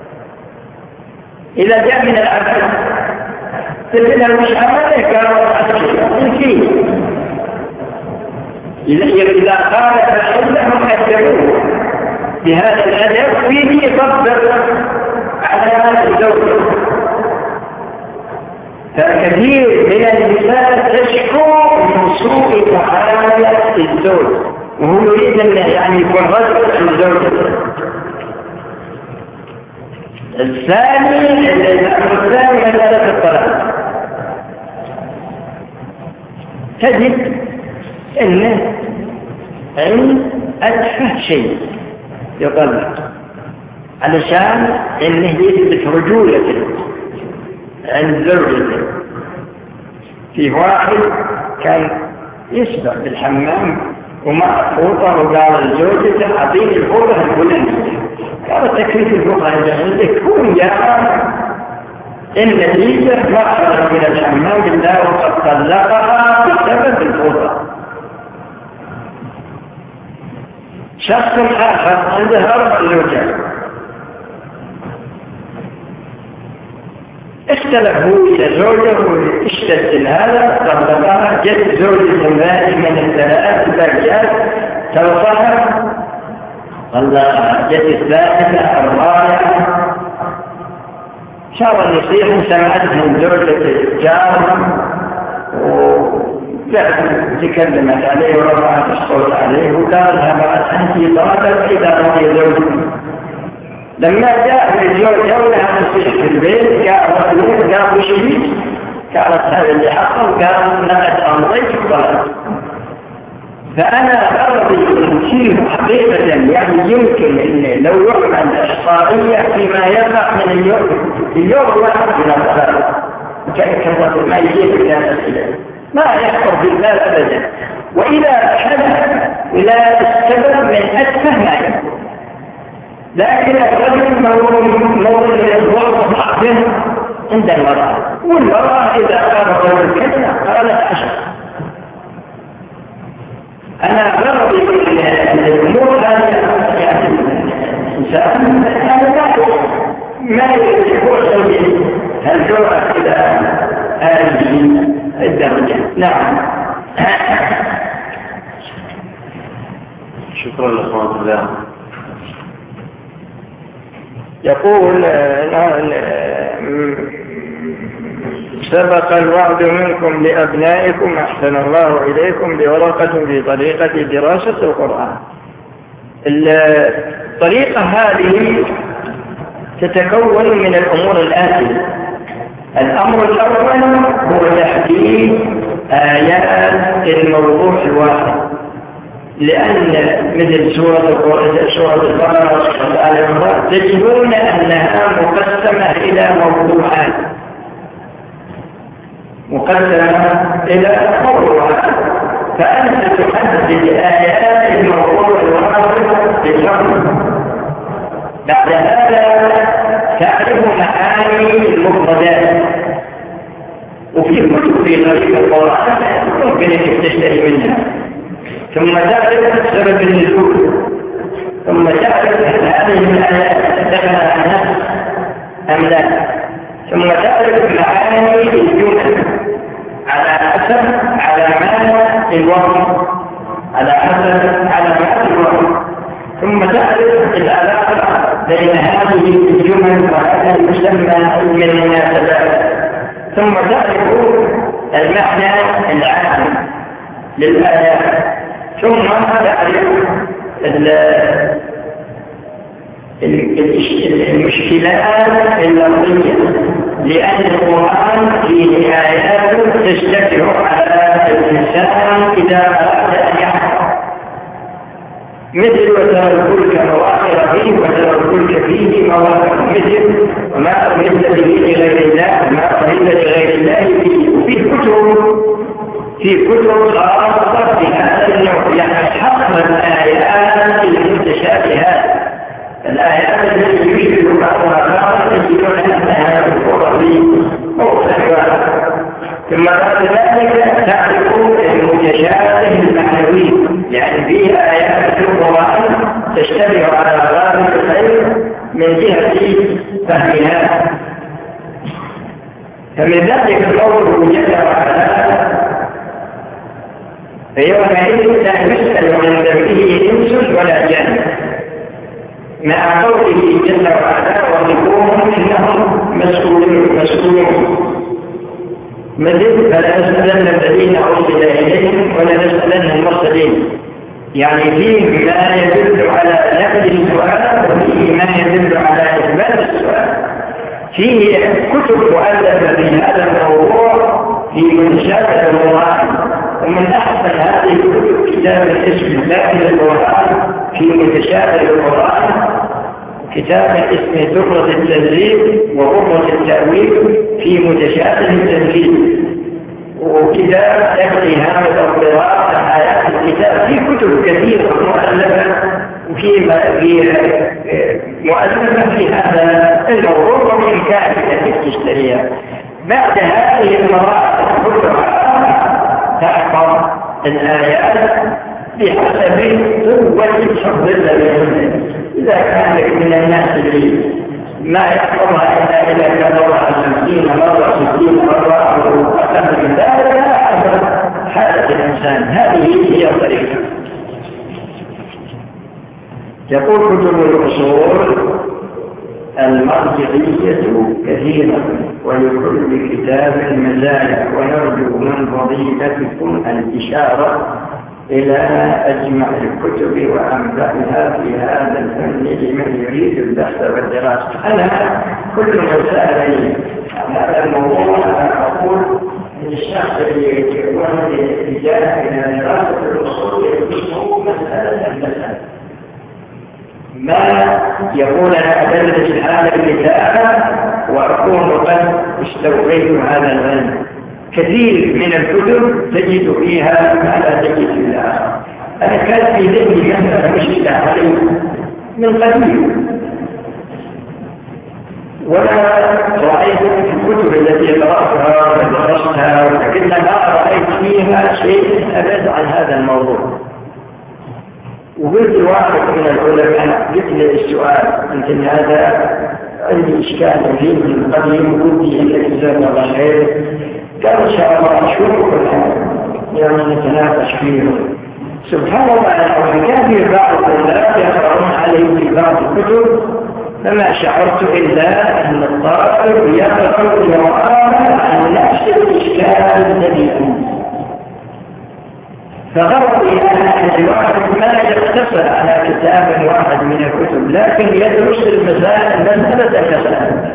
إذا جاء من الأبد تبنى مش عمله كانوا فيه. إذا قال فإنهم أدبوه بهذا الأدب فيه يصبر على هذا الزوج. فكثير من النساء تشكو من سوء معاملة الزوج وهو يريد أن يعني يكون رجل عن زوجته. الثاني الثاني مسألة الطلاق. تجد أنه عند أدفع شيء يطلق علشان أنه يثبت رجولته عند زوجته. في واحد كان يسبح بالحمام ومع فوطة وقال لزوجته أعطيني الفوطة الفلانية. قال تكليف الفوطة عندك كون يا النتيجة ما خرج من الحمام بالله وقد طلقها بسبب الفوطة. شخص آخر عنده أربع زوجات اختلفوا إلى زوجه واشتد هذا طلقها. جت زوجة من الثلاث باقيات توقعها والله جت الثالثة الرابعة شاور يصير سمعتهم زوجة الجار تكلمت عليه ورفعت الصوت عليه وقال لها بعد أنت طالب إذا رضي زوجك. لما جاء الزوج أولها تصيح في البيت قال رجل قال وشديد قالت هذا اللي حصل قال لقد أمضيت الطلاق. فأنا أرضي شيء حقيقة يعني يمكن أن لو يعمل إحصائية فيما يقع من اليوم اليوم واحد من الطلاق كذا ما يجيب إلى الأسئلة ما يحصل في المال أبدا. وإذا حدث إلى السبب من أتفه ما يكون. لكن الرجل موضوع الوضع صعبه عند المرأة والمرأة إذا قال الرجل كذا قالت عشر. أنا غرضي من الأمور هذه يعني الإنسان هذا ما يكون سوي الجرأة إلى هذه الدرجة. نعم. شكرا لأخوان الله. يقول سبق الوعد منكم لأبنائكم أحسن الله إليكم بورقة في طريقة دراسة القرآن. الطريقة هذه تتكون من الأمور الآتية. الأمر الأول هو تحديد آيات الموضوع الواحد، لأن مثل سورة سورة البقرة وآل عمران تجدون أنها مقسمة إلى موضوعات مقسمة إلى موضوعات. فأنت تحدد آيات الموضوع الواحد بالفرق. بعد هذا تعرف معاني المفردات. وفي كتب في طريق القرآن ممكن أن تشتري منها. ثم تعرف سبب النزول ثم تعرف هذه الآيات دخلها الناس أم لا، ثم تعرف معاني الجمل على حسب علامات الوقت على حسب علامات الوقت ثم تعرف العلاقة بين هذه الجمل وهذا المسمى من المناسبات، ثم تعرف المعنى العام للآيات، ثم تعرف المشكلات اللفظية، لأن القرآن فيه آيات تشتبه على الإنسان إذا أراد أن يحفظ، مثل وترى الفلك مواخر فيه وترى الفلك فيه مواخر، مثل وما أهل به لغير الله ما أهل لغير الله فيه. وفي كتب في كتب خاصة بهذا النوع، يعني حصر الآيات المتشابهات، الآيات التي يشبه بعضها بعضا تجدون أنها القرآن موضوعها. ثم بعد ذلك تعرف المتشابه المعنوي، يعني فيها آيات في القرآن تشتبه على غالب الخير من جهة فهمها. فمن ذلك قوله جل وعلا فيومئذ لا يسأل عن ذنبه إنس ولا جان، مع قوله جل وعلا وقفوهم إنهم مسؤولون مسؤولون مزيد فلا نسألن الذين أرسل إليهم ولا نسألن المرسلين، يعني فيه ما يدل على نفي السؤال وفيه ما يدل على إثبات السؤال. فيه كتب مؤلفة في هذا الموضوع في منشأة القرآن، ومن أحسن هذه الكتب كتاب اسمه داخل القرآن في متشابه القرآن، كتاب اسمه درة التنزيل وغرة التأويل في متشابه التنزيل، وكتاب يقضي هذا القراءة عن آيات الكتاب. في كتب كثيرة مؤلفة وفي مؤلفة في هذا الموضوع وبإمكانك أن تشتريها. بعد هذه المراحل كلها تحفظ الآيات بحسب قوة الحفظ الذي إذا كان من الناس اللي ما يحفظها إلا إذا كان مرة خمسين مرة ستين مرة أو أكثر من ذلك حسب حالة الإنسان. هذه هي الطريقة. يقول كتب الأصول المرجعية كثيرة ولكل كتاب مزايا، ونرجو من فضيلتكم الإشارة إلى أجمع الكتب وأمثالها في هذا الفن لمن يريد البحث والدراسة. أنا كل من سألني عن هذا الموضوع أنا أقول للشخص اللي يكون الاتجاه إلى دراسة الأصول يكون مسألة المسألة، ما يقول أنا أدرس هذا الكتاب وأكون قد استوفيت هذا العلم. كثير من الكتب تجد فيها ما لا تجد في الآخر. أنا كان في ذهني مسألة مشكلة علي من قديم، ولا رأيت في الكتب التي قرأتها ودرستها ولكن ما رأيت فيها شيء أبعد عن هذا الموضوع. وقلت واحد من العلماء يسأل السؤال يمكن هذا عندي إشكال فيه من قديم وقلت لك جزاك الله خير، قال إن شاء الله شوفوا يعني نتناقش فيه. سبحان الله كان في بعض الناس يقرؤون عليه في بعض الكتب فما شعرت إلا أن الطالب يقرأ ويقرأ عن نفس الإشكال الذي عنده. فغرضي أن الواحد ما يقتصر على كتاب واحد من الكتب لكن يدرس المسائل مسألة مسألة،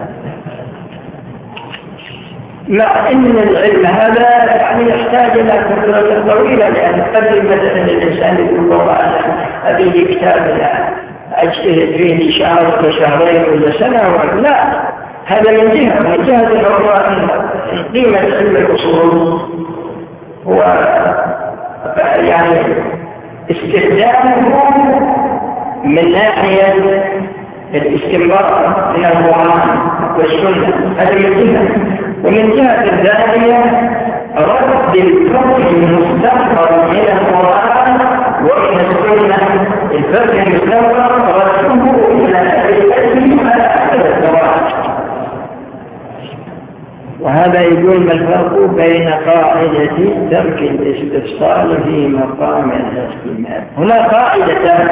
مع أن العلم هذا يعني يحتاج إلى فترة طويلة، لأن قبل مثلا الإنسان يقول والله هذه كتاب أجتهد فيه شهر وشهرين ولا سنة، لا، هذا من جهة من جهة الأخرى قيمة علم الأصول هو يعني استخدامه من ناحية الاستنباط من القرآن والسنة، هذا من جهة، ومن جهة الثانية رد الحكم المستنبط من القرآن ومن السنة الفرق المستوى رسمه إلى الأسم على أحد الزواج. وهذا يقول ما الفرق بين قاعدة ترك الاستفصال في مقام الاستماع. هنا قاعدة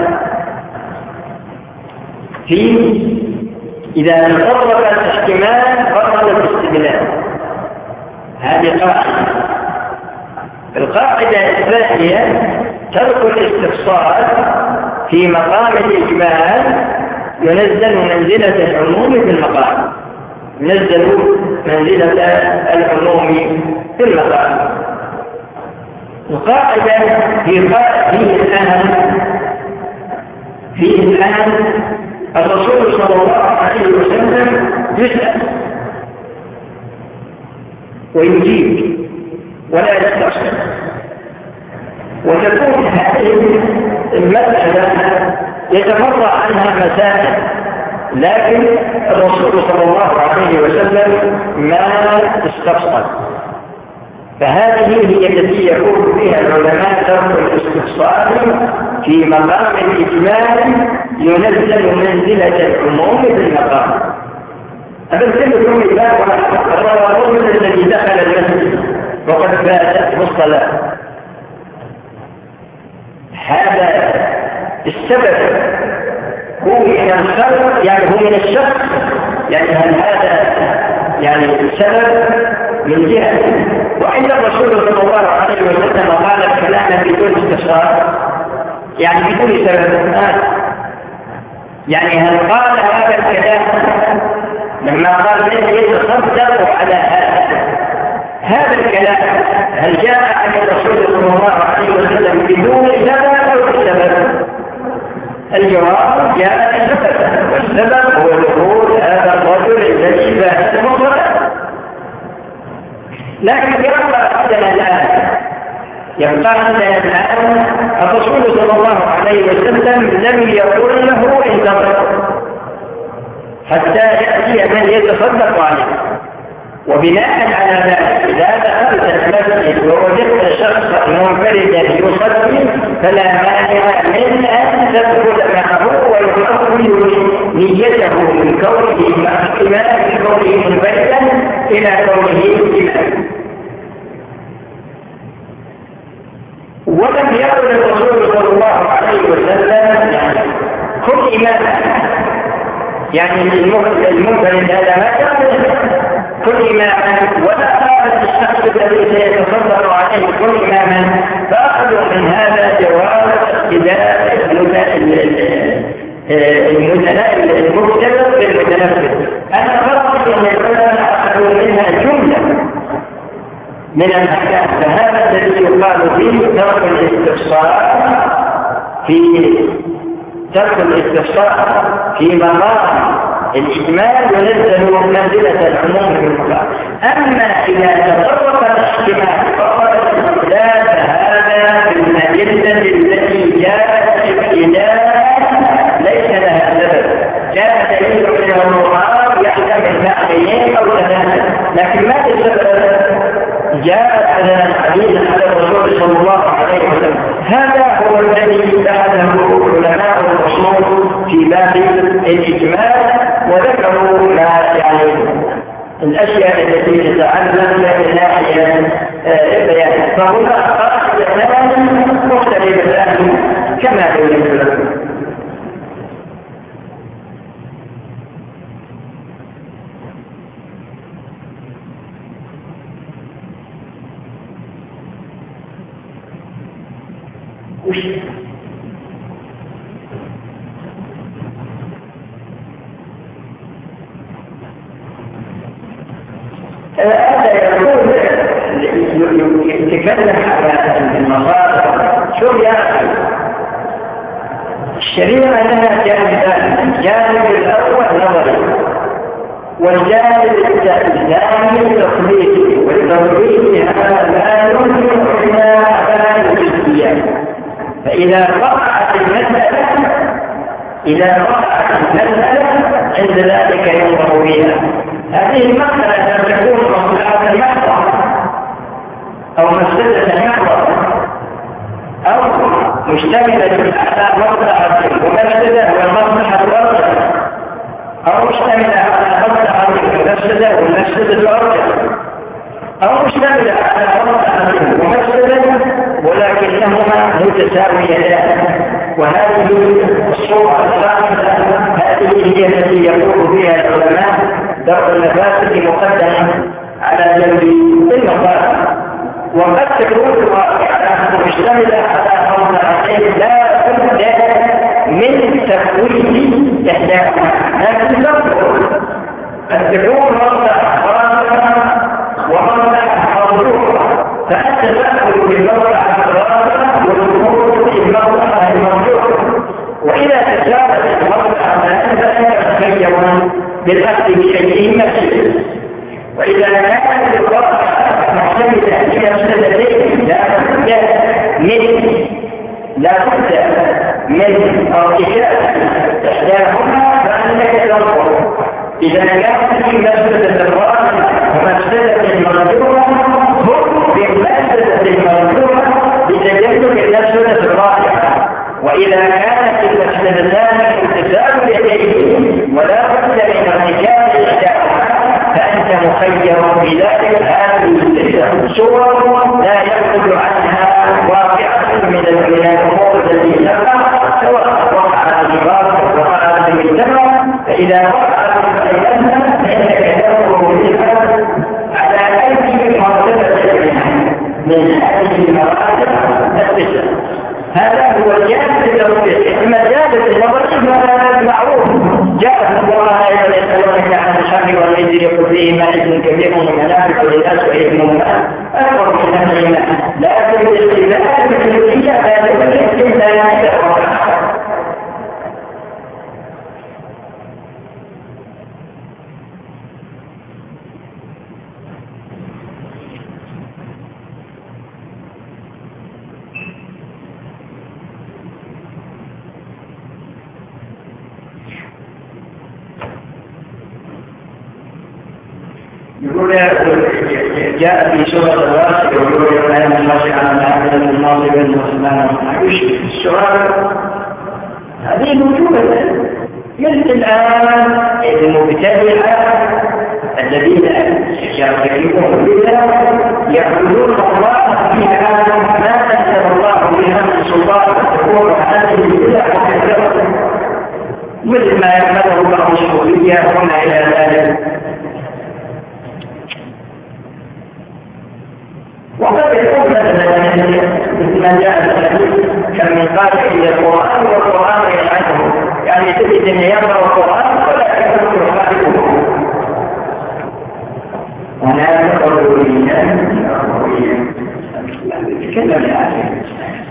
في إذا تطرق الاحتمال فقد الاستدلال، هذه قاعدة. القاعدة الثانية ترك الاستفصال في مقام الإجمال ينزل منزلة العموم في المقام، ينزل منزلة العموم في المقام. القاعدة في فيه الآن فيه الآن الرسول صلى الله عليه وسلم يسأل ويجيب ولا يستفسر، وتكون هذه المسألة يتفرع عنها مسائل، لكن الرسول صلى الله عليه وسلم ما استفسر. فهذه هي التي يقول فيها العلماء ترك الاستفسار في مقام الإجمال ينزل منزلة العموم في المقام. أبنتم مثال الرجل الذي دخل المسجد وقد فاتته الصلاة، هذا السبب هو من الخلق، يعني هو من الشخص، يعني هل هذا يعني سبب من جهة، وإن الرسول صلى الله عليه وسلم قال الكلام بدون استفسار يعني بدون سبب. يعني هل قال هذا الكلام لما قال من يتصدق على هذا هذا الكلام هل جاء عن الرسول صلى الله عليه وسلم بدون سبب أو بسبب؟ الجواب جاء بسبب، والسبب هو دخول هذا الرجل الذي فات المصلى. لكن يبقى عندنا الآن يبقى عندنا الآن الرسول صلى الله عليه وسلم لم يقل له انتظر حتى يأتي من يتصدق عليه. وبناء على ذلك إذا دخلت المسجد ووجدت شخصا منفردا يصلي فلا مانع من أن تدخل معه ويحول نيته من كونه مع من كونه منفردا إلى كونه إماما. ولم يقل الرسول صلى الله عليه وسلم يعني كن إماما، يعني المنفرد هذا ما كان كن إماما، ولا قال الشخص الذي سيتصدر عليه كن إماما. فأخذوا من هذا جواز اقتداء المبتدأ بالمتنفذ. أنا فرضت أن العلماء أخذوا منها جملة من الأحكام، فهذا الذي يقال فيه ترك الاستفسار في ترك الاستفسار في مقام الإجمال ينزل منزلة العموم في المقام. أما إذا تطرق الاحتمال فقد لا هذا في الأدلة التي جاءت ابتداء ليس لها سبب، جاء دليل من القرآن يحتمل معنيين أو ثلاثة، لكن ما السبب؟ جاءت على الحديث على الرسول صلى الله عليه وسلم. هذا هو الذي أخذه علماء الأصول في باب الإجمال، وذكروا ما يعني الأشياء التي تتعلق من ناحية البيان. فهنا قاعدتان مختلفتان كما بينت لكم. هذا يقول يتكلم على المصادر. شو يعني الشريعة لها جانبان، الجانب الأول نظري والجانب الثاني تقليدي، والتقليدي هذا لا يمكن إلا على الجزئيات. فإذا وقعت المسألة إذا وقعت المسألة عند ذلك ينظر بها. هذه المسألة تكون مصلحة محضة أو مفسدة محضة أو مشتملة على مصلحة ومفسدة والمصلحة الأرجح، أو مشتملة على مصلحة ومفسدة والمفسدة الأرجح، أو مشتملة على مصلحة ومفسدة ولكنهما متساويتان. وهذه الصورة الثالثة هذه هي التي يقول بها العلماء درء المفاسد مقدما على جلب المصالح. وقد تكون واقعة مشتملة على مصلحتين لا بد من تفويت إحداهما، لكن قد تكون مصلحة خاصة ومصلحة مرجوحة، فأنت تأخذ بالمصلحة الخاصة والخروج بالمصلحة المرجوحة. وإذا تجاوزت المصلحة فأنت تتخير بالأخذ بشيء مسجد. وإذا كانت الواقع محتملة في مفسدتين لا بد من لا بد من ارتكاب إحداهما فأنك تنظر. إذا كانت في مفسدة الراجل ومفسدة المرجوحة هم بالمفسدة المرجوحة بتجنب المفسدة الراجحة. وإذا كانت المفسدتان متساويتين ولا بد من ارتكاب إحداهما فأنت مخير بذلك. هذه الصور لا يخرج عنها واقعة من الأمور التي تقع، سواء وقعت في الغرب وقعت في المجتمع. فإذا وقعت في المجتمع فإنك تنظر بها على أي مرتبة من هذه المراتب التسع. هذا هو الجانب التوفيق. أما جانب النظر فهذا معروف. جاء الله أيضا يسألونك عن الشهر والميزر يقول فيه ما إذن كبير ومنافق للناس وإذنهما أكبر من نفسهما، لكن الاستدلال بالكلية لا يمكن لا يتفق. يقول جاء في سورة الراسل يقول يوم لا ينفصل عن العابد الماضي والمسلمان السؤال هذه موجودة مثل الآن المبتدعة الذين يرتكبون بالله يعبدون الله فيها ما أنزل الله بها من سلطان تكون هذه البدع وكذبت مثل ما يعمله بعض الصوفية هنا إلى ذلك. وقد يكون مثلا مثل ما جاء في الحديث كم من قارئ الى القران والقران يلعنه، يعني تجد ان يقرا القران ولا يكون يخالفه. وانا اقول لله يتكلم يعني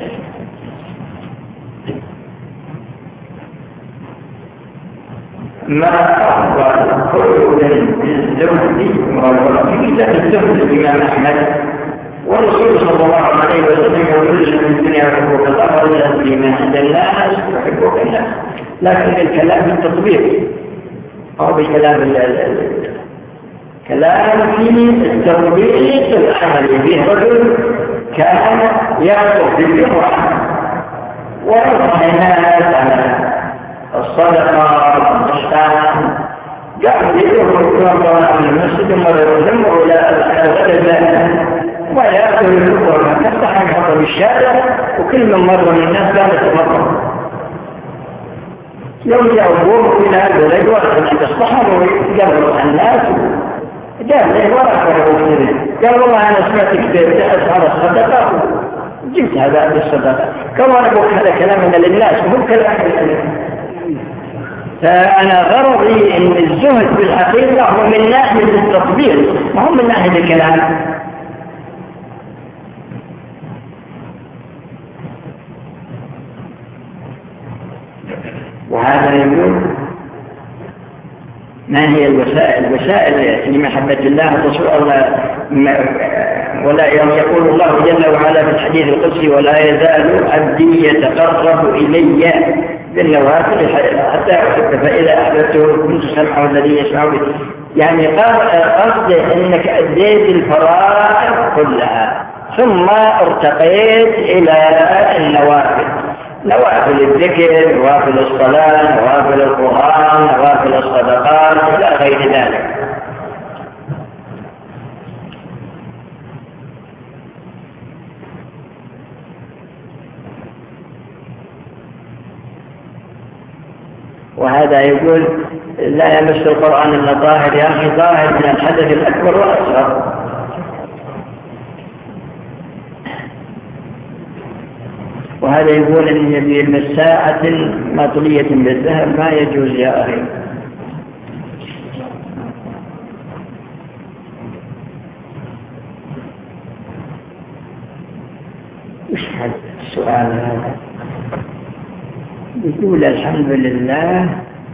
ما أفضل خلق الزهد والرحمة كتاب الزهد الإمام أحمد والرسول صلى الله عليه وسلم يقول من الدنيا يحبك الله ولا الإيمان عند الناس يحبك الناس، لكن الكلام التطبيق أو بكلام كلام في التطبيق العملي به رجل كان يخطب بالجمعة ويرفع الناس على الصدقة والإحسان قاعد يدخل الكرة من المسجد مرة يجمع إلى الغد ويأكل الكرة تفتح يحط بالشارع وكل من مرة من الناس كانت مرة يوم يأبوه إلى هذا الأجواء أن تصطحبوا ويقبلوا الناس قال ليه ورقة قال والله أنا سمعتك تأس على الصدقة جبت هذا الصدقة كما نقول هذا كلامنا للناس وهم كلام فأنا غرضي أن الزهد بالحقيقة هو من ناحية التطبيق وهم من ناحية الكلام. وهذا يقول ما هي الوسائل الوسائل لمحبة الله تصور ولا يقول الله جل وعلا في الحديث القدسي ولا يزال عبدي يتقرب إلي بالنوافل حتى أحب فإذا أحببته كنت سمعه الذي يسمع به. يعني قصد أنك أديت الفرائض كلها ثم ارتقيت إلى النوافل نوافل الذكر، نوافل الصلاة، نوافل القرآن، نوافل الصدقات إلى غير ذلك. وهذا يقول لا يمس القرآن إلا طاهر. يا أخي طاهر من الحدث الأكبر والأصغر. وهذا يقول أن يبي المساعة مطلية بالذهب ما يجوز يا أخي. وش هذا السؤال هذا؟ يقول الحمد لله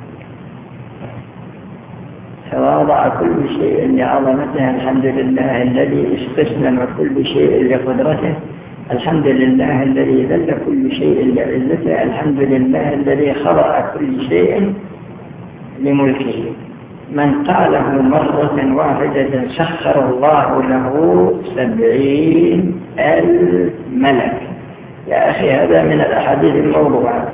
تواضع كل شيء لعظمته، الحمد لله الذي استسلم كل شيء لقدرته، الحمد لله الذي ذل كل شيء لعزته، الحمد لله الذي خلق كل شيء لملكه. من قاله مرة واحدة سخر الله له سبعين ألف ملك. يا أخي هذا من الأحاديث الموضوعة.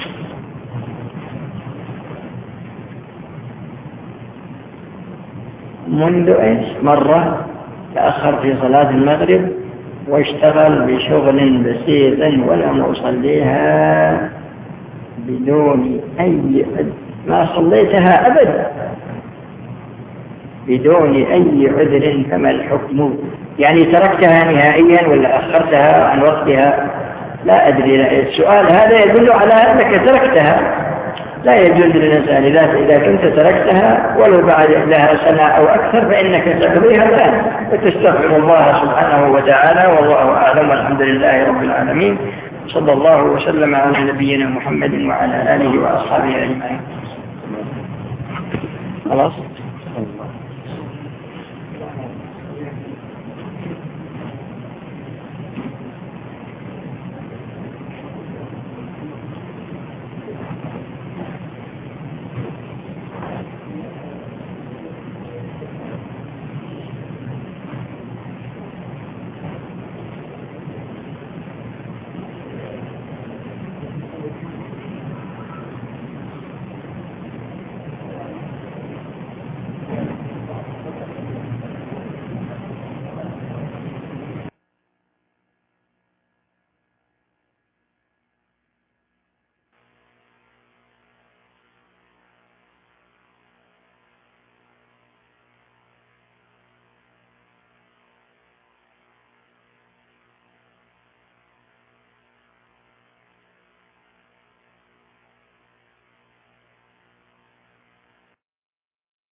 منذ إيش مرة تأخر في صلاة المغرب واشتغل بشغل بسيط ولم أصليها بدون أي ما صليتها أبدا بدون أي عذر، فما الحكم؟ يعني تركتها نهائيا ولا أخرتها عن وقتها؟ لا أدري. السؤال هذا يدل على أنك تركتها. لا يجوز للإنسان إذا كنت تركتها ولو بعد لها سنة أو أكثر فإنك تقضيها الآن وتستغفر الله سبحانه وتعالى، والله أعلم، والحمد لله رب العالمين، صلى الله وسلم على نبينا محمد وعلى آله وأصحابه أجمعين. خلاص.